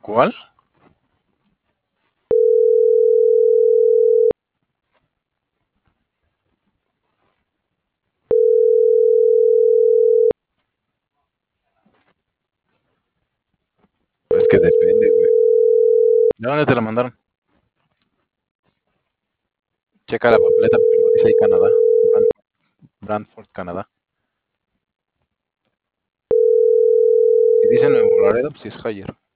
¿Cuál? Es que depende, güey. ¿De dónde te la mandaron? Checa la papeleta porque luego dice ahí Canadá. Brantford, Canadá. Si dice Nuevo Laredo, pues sí es Higher.